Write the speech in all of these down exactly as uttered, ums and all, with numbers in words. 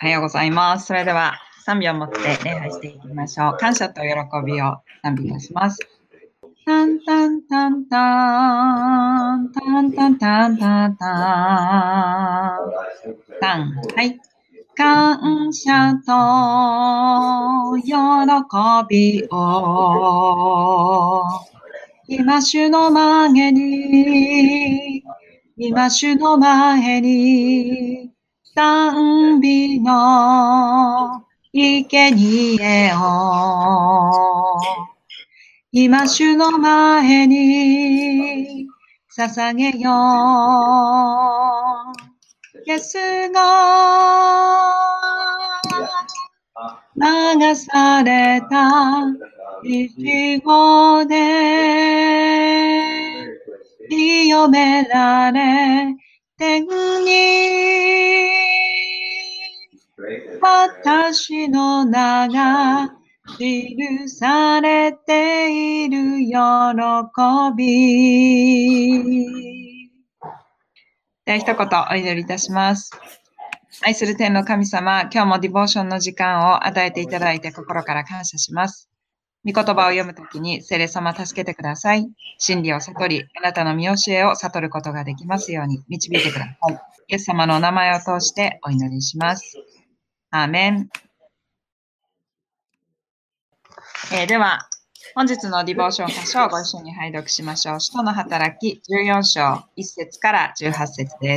おはようございます。それでは賛美を持って礼拝していきましょう。感謝と喜びを賛美いたします。タンタンタンタン、タンタンタンタンタン、タン、はい。感謝と喜びを、今主の前に、今主の前に、賛美の生贄を、今主の前に捧げよう。イエスが流された一号で清められ天に私の名が記されている喜び。では一言お祈りいたします。愛する天の神様、今日もディボーションの時間を与えていただいて心から感謝します。御言葉を読むときに聖霊様助けてください。真理を悟り、あなたの見教えを悟ることができますように導いてください。イエス様のお名前を通してお祈りします。アーメン。えー、では、本日のディボーション箇所をご一緒に拝読しましょう。使徒の働きじゅうよん章いち節からじゅうはち節です。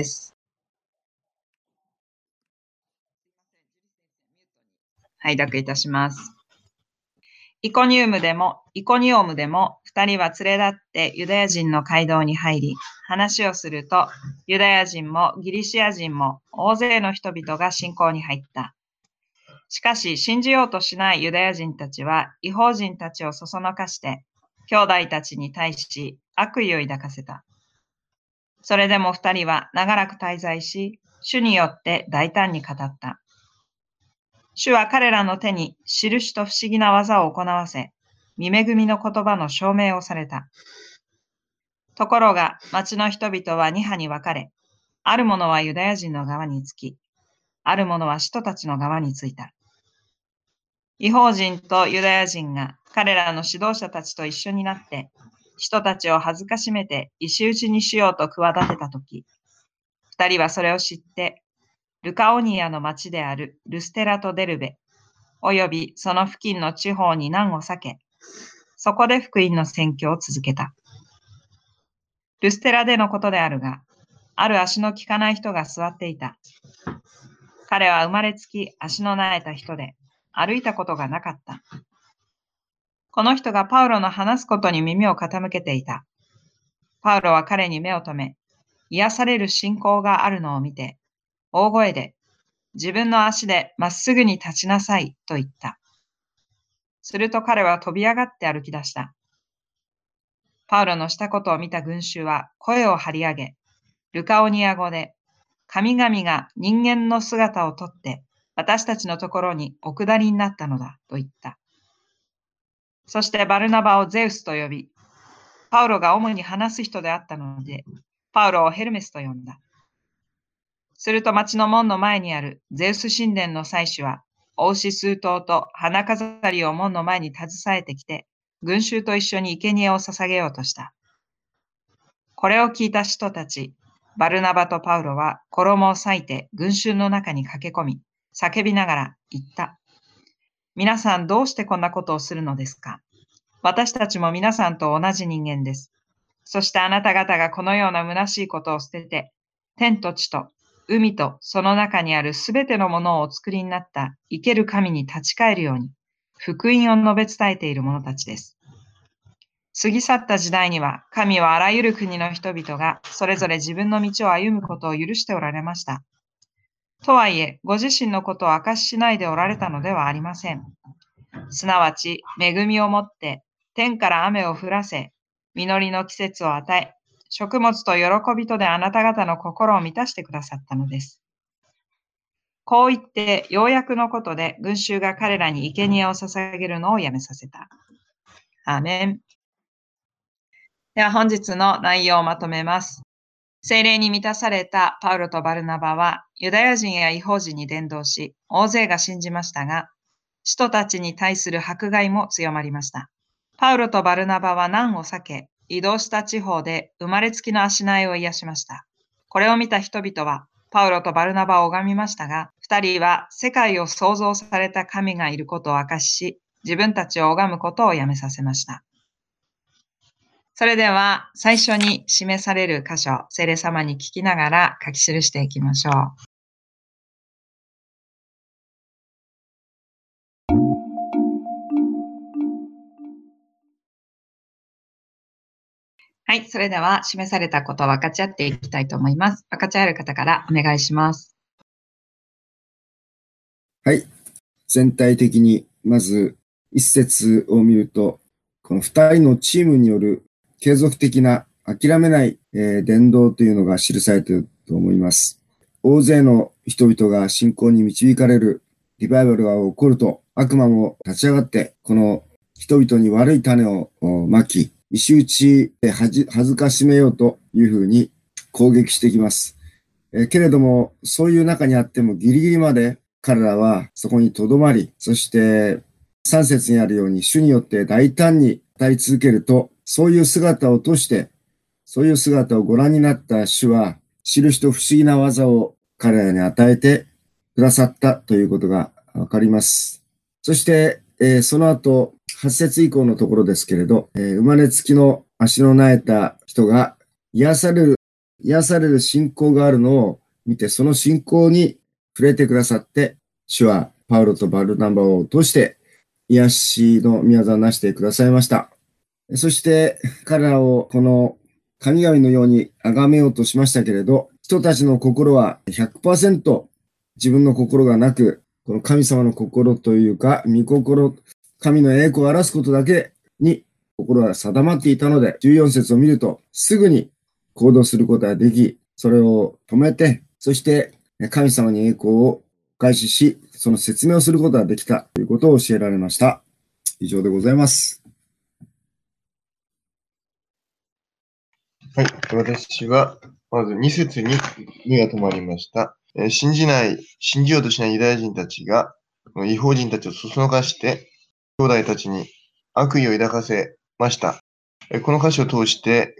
拝読いたします。イコニウムでも、イコニオムでも、二人は連れ立ってユダヤ人の街道に入り、話をすると、ユダヤ人もギリシア人も大勢の人々が信仰に入った。しかし、信じようとしないユダヤ人たちは、異邦人たちをそそのかして、兄弟たちに対し悪意を抱かせた。それでも二人は長らく滞在し、主によって大胆に語った。主は彼らの手に印と不思議な技を行わせ、見恵みの言葉の証明をされた。ところが、町の人々は二派に分かれ、ある者はユダヤ人の側につき、ある者は使徒たちの側についた。異邦人とユダヤ人が彼らの指導者たちと一緒になって、人たちを恥ずかしめて石打ちにしようと企てたとき、二人はそれを知って、ルカオニアの町であるルステラとデルベ、およびその付近の地方に難を避け、そこで福音の宣教を続けた。ルステラでのことであるが、ある足の利かない人が座っていた。彼は生まれつき足の苗えた人で、歩いたことがなかった。この人がパウロの話すことに耳を傾けていた。パウロは彼に目を留め、癒される信仰があるのを見て、大声で、自分の足でまっすぐに立ちなさいと言った。すると彼は飛び上がって歩き出した。パウロのしたことを見た群衆は声を張り上げ、ルカオニア語で、神々が人間の姿をとって私たちのところにお下りになったのだと言った。そしてバルナバをゼウスと呼び、パウロが主に話す人であったので、パウロをヘルメスと呼んだ。すると町の門の前にあるゼウス神殿の祭司は、お牛数頭と花飾りを門の前に携えてきて、群衆と一緒に生贄を捧げようとした。これを聞いた人たち、バルナバとパウロは衣を裂いて群衆の中に駆け込み、叫びながら言った。皆さんどうしてこんなことをするのですか？私たちも皆さんと同じ人間です。そしてあなた方がこのような虚しいことを捨てて、天と地と海とその中にあるすべてのものをお作りになった生ける神に立ち返るように、福音を述べ伝えている者たちです。過ぎ去った時代には、神はあらゆる国の人々がそれぞれ自分の道を歩むことを許しておられました。とはいえ、ご自身のことを明かししないでおられたのではありません。すなわち、恵みをもって、天から雨を降らせ、実りの季節を与え、食物と喜びとであなた方の心を満たしてくださったのです。こう言って、ようやくのことで群衆が彼らに生贄を捧げるのをやめさせた。アーメン。では本日の内容をまとめます。 聖霊に満たされたパウロとバルナバはユダヤ人や異邦人に伝道し、大勢が信じましたが、使徒たちに対する迫害も強まりました。パウロとバルナバは難を避け、移動した地方で生まれつきの足苗を癒しました。これを見た人々は、パウロとバルナバを拝みましたが、二人は世界を創造された神がいることを明かしし、自分たちを拝むことをやめさせました。それでは、最初に示される箇所、聖霊様に聞きながら書き記していきましょう。はい、それでは示されたことを分かち合っていきたいと思います。分かち合える方からお願いします。 はい。全体的に、まず一節を見ると、この二人のチームによる継続的な諦めない、えー、伝道というのが記されていると思います。大勢の人々が信仰に導かれるリバイバルが起こると、悪魔も立ち上がって、この人々に悪い種をまき、石打ちで恥ずかしめようというふうに攻撃してきます。えー、けれども、そういう中にあってもギリギリまで彼らはそこに留まり、そして三節にあるように主によって大胆に与え続けると、そういう姿を通して、そういう姿をご覧になった主は、印と不思議な技を彼らに与えてくださったということがわかります。そして、えー、その後、はち節以降のところですけれど、えー、生まれつきの足の苗えた人が癒される、癒される信仰があるのを見て、その信仰に触れてくださって、主はパウロとバルナバを通して癒しの御業をなしてくださいました。そして彼らをこの神々のように崇めようとしましたけれど、人たちの心は ひゃくパーセント 自分の心がなく、この神様の心というか、御心、神の栄光を表すことだけに心が定まっていたので、じゅうよん節を見ると、すぐに行動することができ、それを止めて、そして神様に栄光を開始し、その説明をすることができたということを教えられました。以上でございます。 はい。私は、まずに節に目が止まりました。えー、信じない、信じようとしないユダヤ人たちが、異邦人たちをそそのかして、兄弟たちに悪意を抱かせました。えー、この歌詞を通して、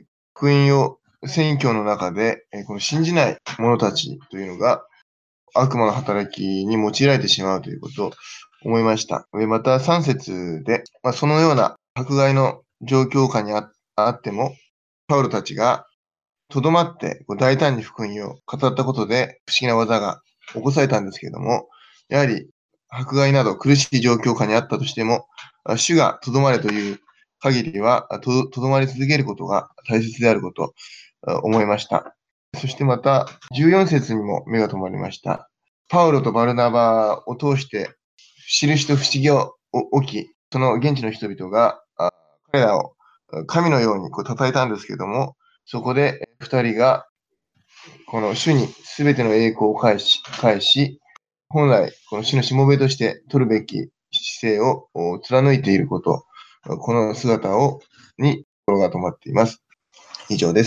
福音を宣教の中で、えー、この信じない者たちというのが、悪魔の働きに用いられてしまうということを思いました。またさん節で、まあ、そのような迫害の状況下に あ, あっても、パウロたちがとどまって大胆に福音を語ったことで不思議な技が起こされたんですけれども、やはり迫害など苦しい状況下にあったとしても、主がとどまれという限りはとどまり続けることが大切であることを思いました。そしてまた、じゅうよん節にも目が留まりました。パウロとバルナバを通して、印と不思議を起き、その現地の人々が彼らを神のようにこう称えたんですけれども、そこで二人がこの主に全ての栄光を返し、返し、本来この主のしもべとして取るべき姿勢を貫いていること、この姿をに心が止まっています。以上です。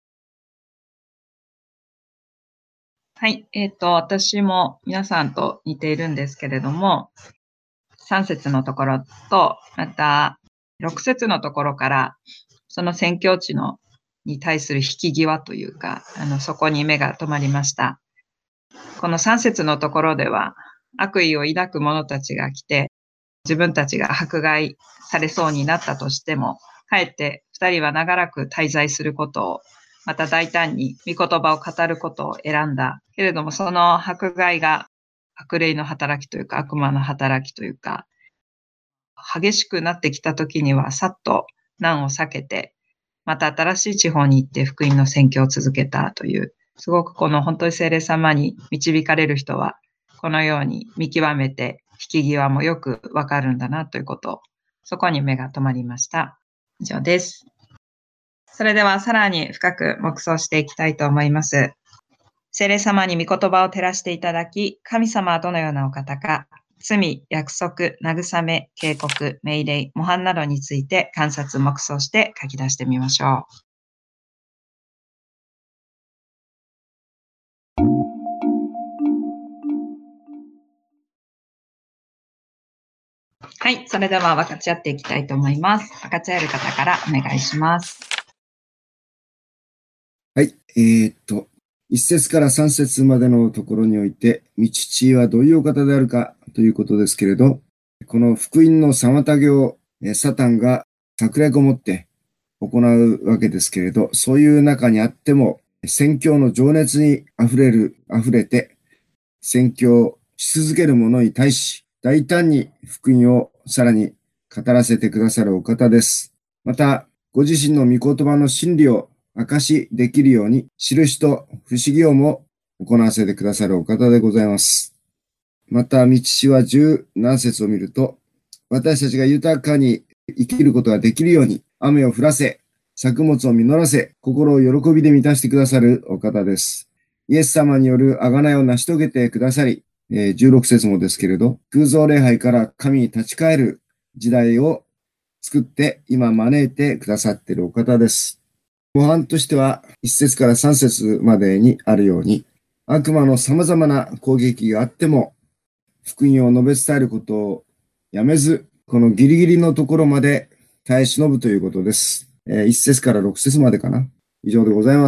はい。えっと、私も皆さんと似ているんですけれども、さん節のところと、またろく節のところから、その宣教地のに対する引き際というか、あの、そこに目が止まりました。このさん節のところでは、悪意を抱く者たちが来て、自分たちが迫害されそうになったとしても、かえって二人は長らく滞在することを、また大胆に御言葉を語ることを選んだ。けれども、その迫害が悪霊の働きというか、悪魔の働きというか、激しくなってきた時には、さっと難を避けて、また新しい地方に行って福音の宣教を続けたという、すごくこの本当に聖霊様に導かれる人は、このように見極めて、引き際もよくわかるんだなということ、そこに目が止まりました。以上です。それではさらに深く黙想していきたいと思います。聖霊様に御言葉を照らしていただき、神様はどのようなお方か、罪、約束、慰め、警告、命令、模範などについて観察、黙想して書き出してみましょう。 はい、それでは分かち合っていきたいと思います。分かち合える方からお願いします。 はい、えー、っと、一節から三節までのところにおいて、御父はどういうお方であるかということですけれど、この福音の妨げをサタンが策略を持って行うわけですけれど、そういう中にあっても、宣教の情熱に溢れる、溢れて、宣教し続ける者に対し、大胆に福音をさらに語らせてくださるお方です。また、ご自身の御言葉の真理を明かしできるように、印と不思議をも行わせてくださるお方でございます。また、御父は十何節を見ると、私たちが豊かに生きることができるように、雨を降らせ、作物を実らせ、心を喜びで満たしてくださるお方です。イエス様による贖いを成し遂げてくださり、えー、じゅうろく節もですけれど、空想礼拝から神に立ち返る時代を作って今招いてくださっているお方です。模範としては、いち節からさん節までにあるように、悪魔の様々な攻撃があっても、福音を述べ伝えることをやめず、このギリギリのところまで耐え忍ぶということです。えー、いち節からろく節までかな。以上でございます。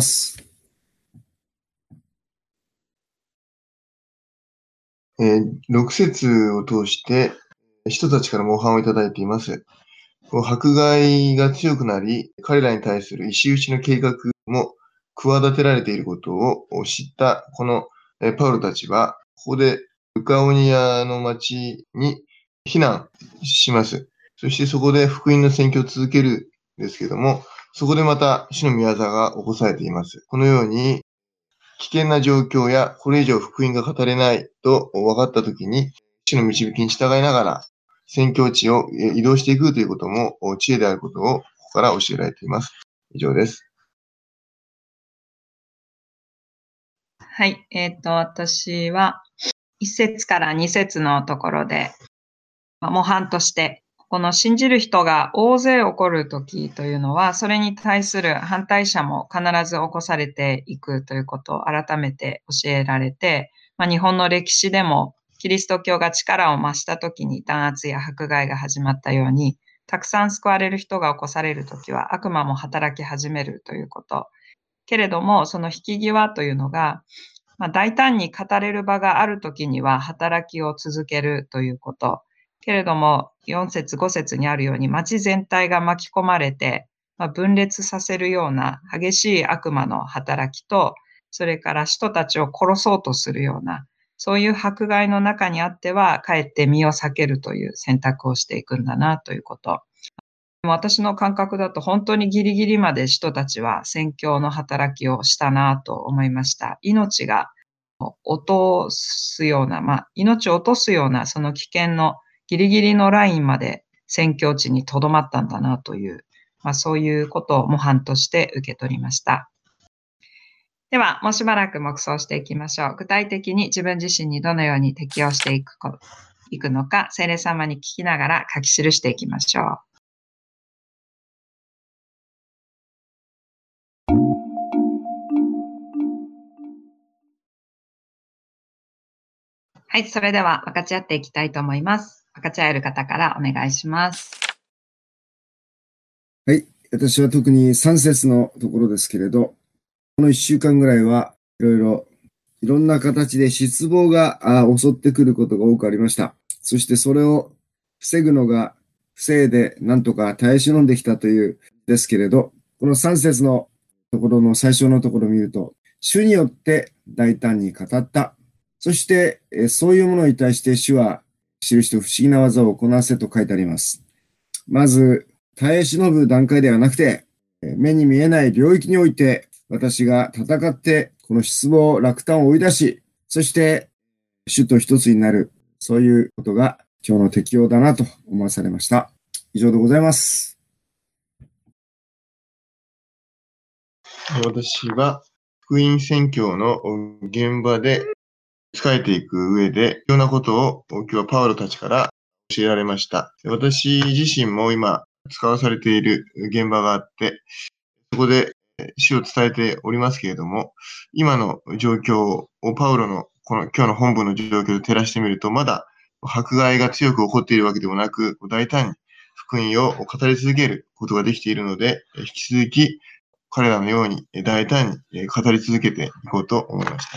えー、ろく節を通して人たちから模範をいただいています。迫害が強くなり、彼らに対する石打ちの計画も企てられていることを知ったこのパウロたちは、ここでルカオニアの町に避難します。そしてそこで福音の宣教を続けるんですけども、そこでまた主の御業が起こされています。このように危険な状況やこれ以上福音が語れないと分かったときに、主の導きに従いながら宣教地を移動していくということも知恵であることをここから教えられています。以上です。 はい、えっと、私はいち節からに節のところで、模範として、この信じる人が大勢起こるときというのは、それに対する反対者も必ず起こされていくということを改めて教えられて、まあ、日本の歴史でもキリスト教が力を増したときに弾圧や迫害が始まったように、たくさん救われる人が起こされるときは悪魔も働き始めるということ。けれども、その引き際というのが、まあ、大胆に語れる場があるときには働きを続けるということ。けれども、よん節、ご節にあるように、町全体が巻き込まれて、まあ、分裂させるような激しい悪魔の働きと、それから人たちを殺そうとするような、そういう迫害の中にあっては、かえって身を避けるという選択をしていくんだなということ。私の感覚だと本当にギリギリまで人たちは宣教の働きをしたなと思いました。命が落とすような、まあ、命を落とすようなその危険のギリギリのラインまで宣教地にとどまったんだなという、まあ、そういうことを模範として受け取りました。では、もうしばらく黙想していきましょう。具体的に自分自身にどのように適応していくかいくのか、聖霊様に聞きながら書き記していきましょう。はい、それでは分かち合っていきたいと思います。分かち合える方からお願いします。 はい、私は特にさん節のところですけれど、このいっしゅうかんぐらいはいろいろ、いろんな形で失望が襲ってくることが多くありました。そしてそれを防ぐのが防いでなんとか耐え忍んできたというですけれど、このさん節のところの最初のところを見ると、主によって大胆に語った。そして、そういうものに対して主は印と不思議な技を行わせと書いてあります。まず、耐え忍ぶ段階ではなくて、目に見えない領域において、私が戦って、この失望、落胆を追い出し、そして、主と一つになる、そういうことが今日の適用だなと思わされました。以上でございます。 私は、福音宣教の現場で仕えていく上で、必要なことを今日はパウロたちから教えられました。私自身も今使わされている現場があって、そこで主を伝えておりますけれども、今の状況をパウロのこの今日の本文の状況で照らしてみると、まだ迫害が強く起こっているわけでもなく、大胆に福音を語り続けることができているので、引き続き彼らのように大胆に語り続けていこうと思いました。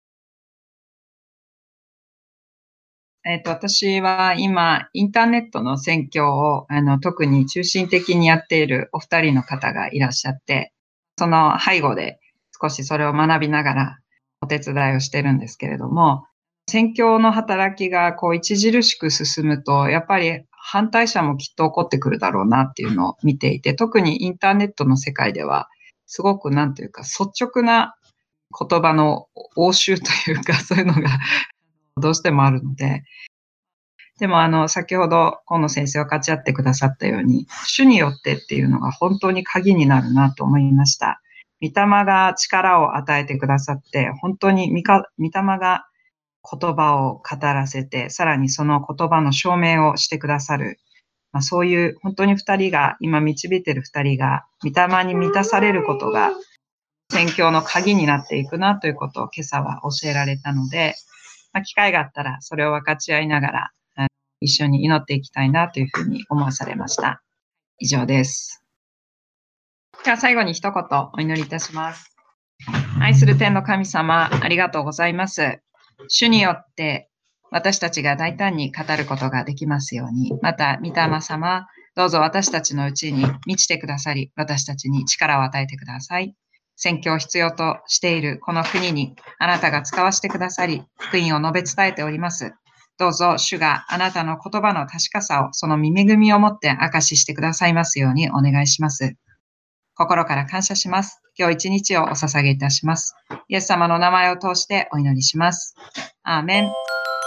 えっと、私は今、インターネットの宣教をあの特に中心的にやっているお二人の方がいらっしゃって、その背後で少しそれを学びながらお手伝いをしてるんですけれども、宣教の働きがこう著しく進むと、やっぱり反対者もきっと起こってくるだろうなっていうのを見ていて、特にインターネットの世界では、すごくなんというか率直な言葉の応酬というか、そういうのがどうしてもあるので、でもあの、先ほど河野先生が勝ち合ってくださったように、主によってっていうのが本当に鍵になるなと思いました。御霊が力を与えてくださって、本当に御霊が言葉を語らせて、さらにその言葉の証明をしてくださる。まあ、そういう本当に二人が、今導いている二人が、御霊に満たされることが、宣教の鍵になっていくなということを今朝は教えられたので、まあ、機会があったらそれを分かち合いながら、一緒に祈っていきたいなというふうに思わされました。以上です。では最後に一言お祈りいたします。愛する天の神様、ありがとうございます。主によって私たちが大胆に語ることができますように、また御霊様、どうぞ私たちのうちに満ちてくださり、私たちに力を与えてください。宣教を必要としているこの国にあなたが使わせてくださり、福音を述べ伝えております。どうぞ主があなたの言葉の確かさをその見恵みをもって証ししてくださいますようにお願いします。心から感謝します。今日一日をお捧げいたします。イエス様の名前を通してお祈りします。アーメン。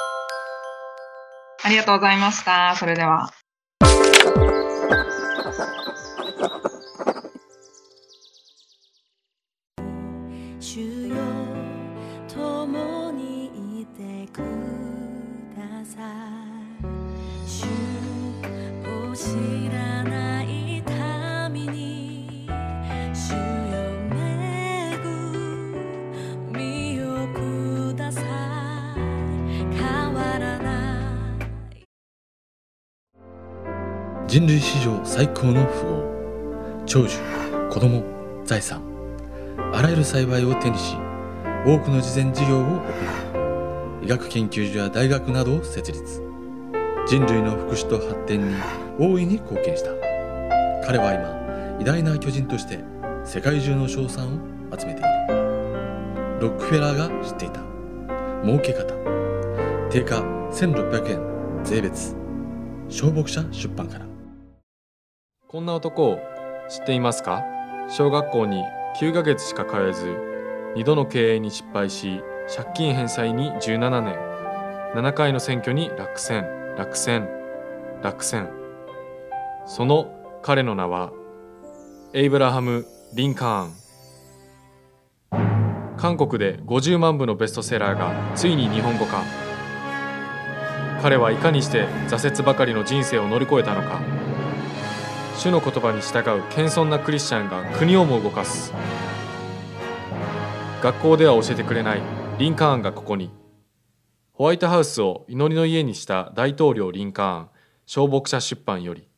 ありがとうございました。それでは。 主よ、共にいてください。主を知らない民に、主よ恵みをください。変わらない。 人類史上最高の富豪、長寿、子供、財産、あらゆる幸いを手にし、多くの慈善事業を行い、医学研究所や大学などを設立。人類の福祉と発展に大いに貢献した。彼は今、偉大な巨人として世界中の称賛を集めている。ロックフェラーが知っていた儲け方。定価せんろっぴゃくえん税別。小牧者出版から。 こんな男を知っていますか？小学校にきゅうかげつしか通えず、にどの経営に失敗し、借金返済にじゅうななねん、ななかいの選挙に落選、落選、落選。その彼の名は、エイブラハム・リンカーン。韓国でごじゅうまんぶのベストセラーがついに日本語化。彼はいかにして挫折ばかりの人生を乗り越えたのか。主の言葉に従う謙遜なクリスチャンが国をも動かす。学校では教えてくれないリンカーンがここに。ホワイトハウスを祈りの家にした大統領リンカーン、小牧者出版より。